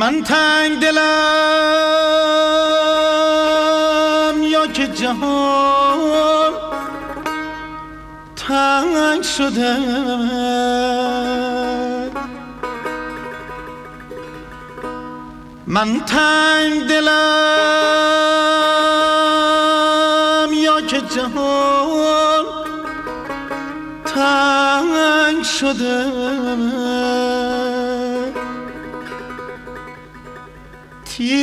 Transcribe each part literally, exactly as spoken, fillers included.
من تنگ دلم یا که جهان تنگ شده، من تنگ دلم یا که جهان تنگ شده، تیر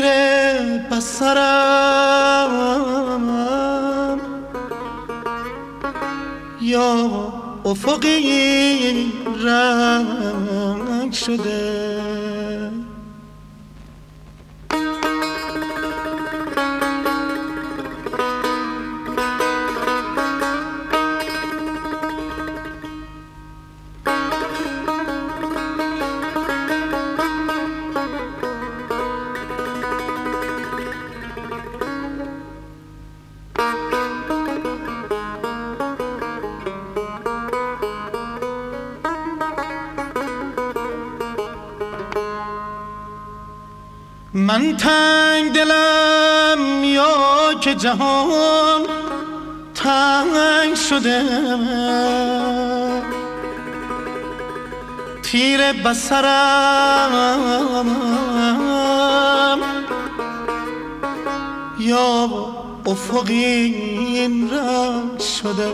بصرم یا افقی رنگ شده. من تنگ دلم یا که جهان تنگ شده، تیر بصرم یا افقی رنگ شده.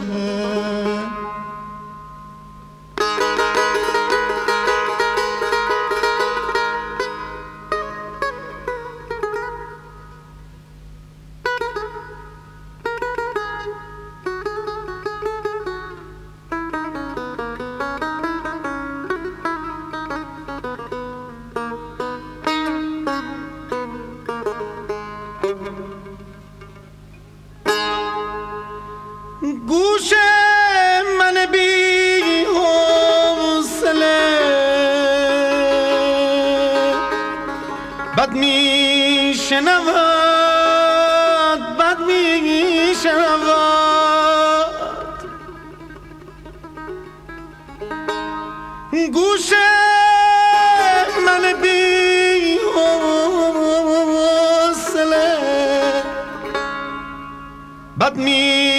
گوش من بی حوصله بد می شنود، بد می شنود. گوش من بی حوصله بد می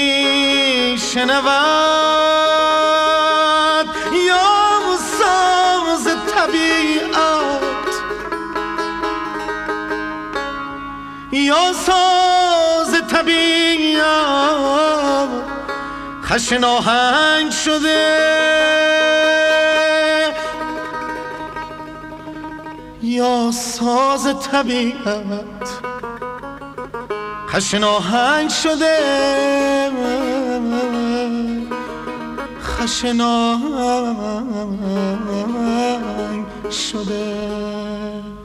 شنود، یا ساز طبیعت، یا ساز طبیعت خشن آهنگ شده، یا ساز طبیعت خشن آهنگ شده، خشن آهنگ شده.